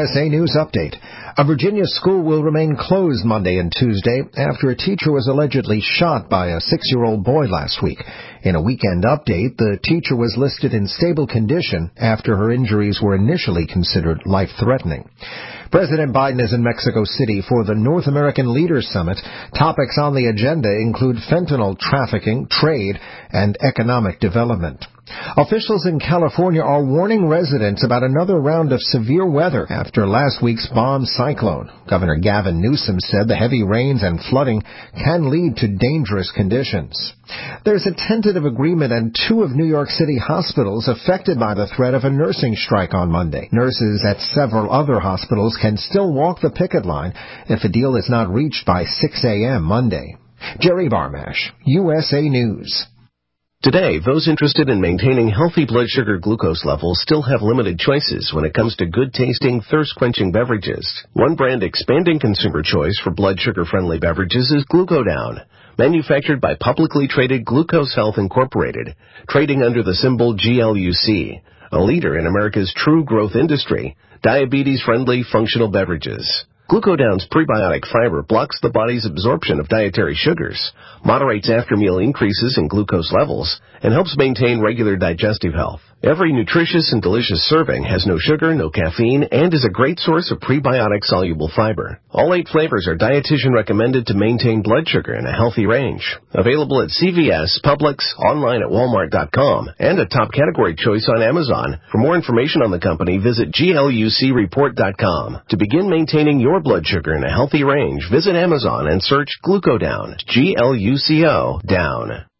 USA News Update. A Virginia school will remain closed Monday and Tuesday after a teacher was allegedly shot by a 6-year-old boy last week. In a weekend update, the teacher was listed in stable condition after her injuries were initially considered life-threatening. President Biden is in Mexico City for the North American Leaders Summit. Topics on the agenda include fentanyl trafficking, trade, and economic development. Officials in California are warning residents about another round of severe weather after last week's bomb cyclone. Governor Gavin Newsom said the heavy rains and flooding can lead to dangerous conditions. There's a tentative agreement at 2 of New York City hospitals affected by the threat of a nursing strike on Monday. Nurses at several other hospitals can still walk the picket line if a deal is not reached by 6 a.m. Monday. Jerry Barmash, USA News. Today, those interested in maintaining healthy blood sugar glucose levels still have limited choices when it comes to good-tasting, thirst-quenching beverages. One brand expanding consumer choice for blood sugar-friendly beverages is Glucodown, manufactured by publicly traded Glucose Health Incorporated, trading under the symbol GLUC, a leader in America's true growth industry, diabetes-friendly functional beverages. Glucodown's prebiotic fiber blocks the body's absorption of dietary sugars, moderates after-meal increases in glucose levels, and helps maintain regular digestive health. Every nutritious and delicious serving has no sugar, no caffeine, and is a great source of prebiotic-soluble fiber. All 8 flavors are dietitian recommended to maintain blood sugar in a healthy range. Available at CVS, Publix, online at Walmart.com, and a top category choice on Amazon. For more information on the company, visit GLUCreport.com. To begin maintaining your blood sugar in a healthy range, visit Amazon and search Glucodown, GLUCO, down.